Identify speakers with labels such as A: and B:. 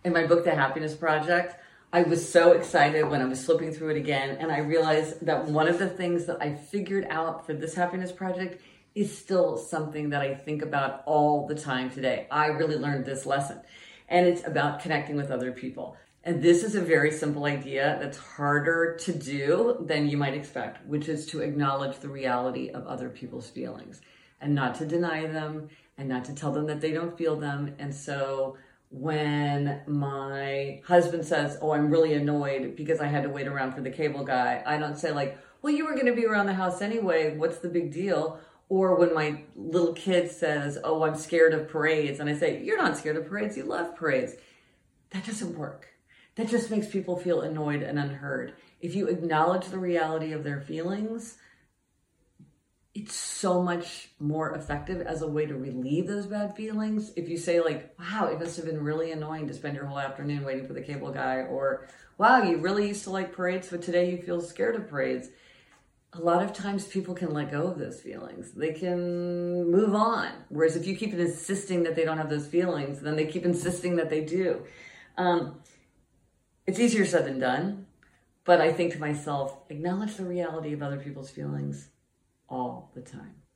A: In my book, The Happiness Project, I was so excited when I was flipping through it again, and I realized that one of the things that I figured out for this happiness project is still something that I think about all the time today. I really learned this lesson, and it's about connecting with other people. And this is a very simple idea that's harder to do than you might expect, which is to acknowledge the reality of other people's feelings and not to deny them and not to tell them that they don't feel them. And so when my husband says, oh, I'm really annoyed because I had to wait around for the cable guy, I don't say like, well, you were going to be around the house anyway. What's the big deal? Or when my little kid says, oh, I'm scared of parades. And I say, you're not scared of parades. You love parades. That doesn't work. That just makes people feel annoyed and unheard. If you acknowledge the reality of their feelings, it's so much more effective as a way to relieve those bad feelings. If you say like, wow, it must have been really annoying to spend your whole afternoon waiting for the cable guy, or wow, you really used to like parades, but today you feel scared of parades. A lot of times people can let go of those feelings. They can move on. Whereas if you keep insisting that they don't have those feelings, then they keep insisting that they do. It's easier said than done, but I think to myself, acknowledge the reality of other people's feelings all the time.